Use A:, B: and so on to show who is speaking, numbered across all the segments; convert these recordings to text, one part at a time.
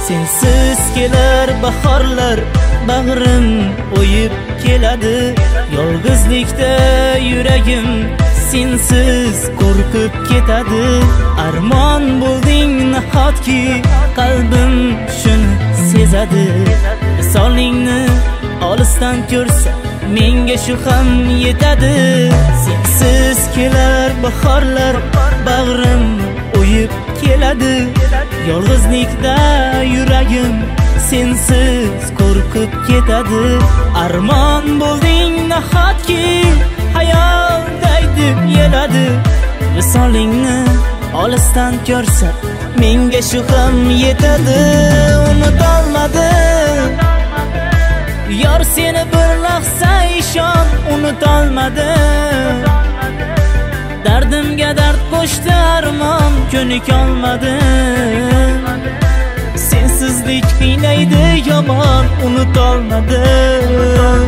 A: Sensiz kelar bahorlar, bag'rim o'yib keladi. Yolg'izlikda yuragim sensiz qo'rqib ketadi. Armon bo'lding nahotki, qalbim shuni sezadi. Visolingni olisdan ko'rsa, menga shu ham yetadi. Sensiz kelar bahorlar, bag'rim o'yib keladi. Yolg'izlikda yuragim sensiz qo'rqib ketadi. Armon bo'lding nahotki, hayolday yeladi. Visolingni olisdan ko'rsa, menga shu ham yetadi. Unutolmadim yor seni bir lahza ishon, unutolmadim. Dardimga dard qo'shdi armon, ko'nikolmadim. Sensizlik qiynaydi yomon, unutolmadim.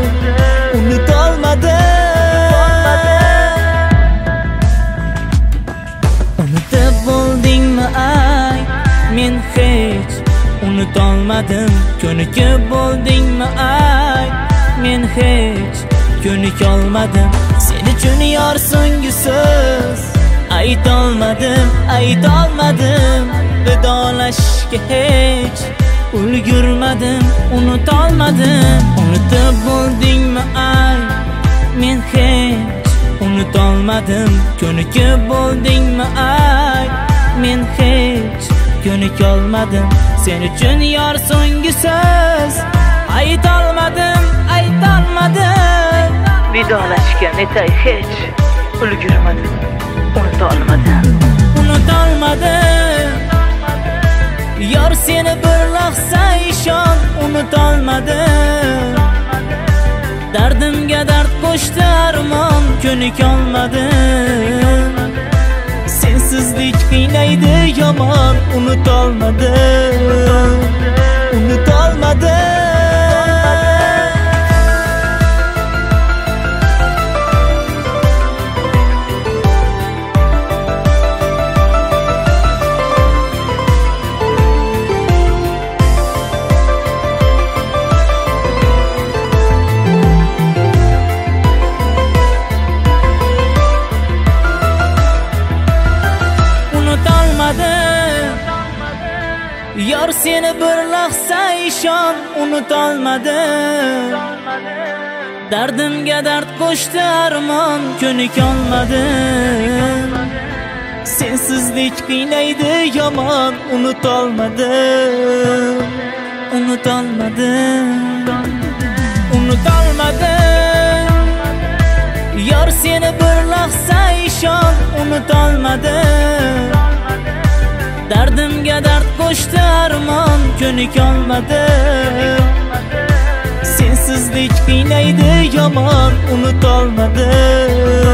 A: Unutib bo'ldingmi ay, men hech unutolmadim. Ko'nikib bo'ldingmi ay, men hech ko'nikolmadim. Sen uchun yor so'nggi so'z aytolmadim. Vidolashga hech ulgurmadim, unutolmadim. Unutib bo'ldingmi ay, men hech unutolmadim. Ko'nikib bo'ldingmi ay, men hech ko'nikolmadim. Sen uchun yor so'nggi so'z aytolmadim.
B: Vidolashga netay hech ulgurmadim, unutolmadim.
A: Yor seni bir lahza ishon, unutolmadim. Dardimga dard qo'shdi armon, ko'nikolmadim. Sensizlik qiynaydi yomon, unutolmadim. Yor seni bir lahza ishon, unutolmadim. Dardimga dard qo'shdi armon, ko'nikolmadim. Sensizlik qiynaydi yomon, unutolmadim. Yor seni bir lahza ishon, unutolmadim. Dardimga dard qo'shdi armon, ko'nikolmadim. Sensizlik qiynaydi yomon, unutolmadim.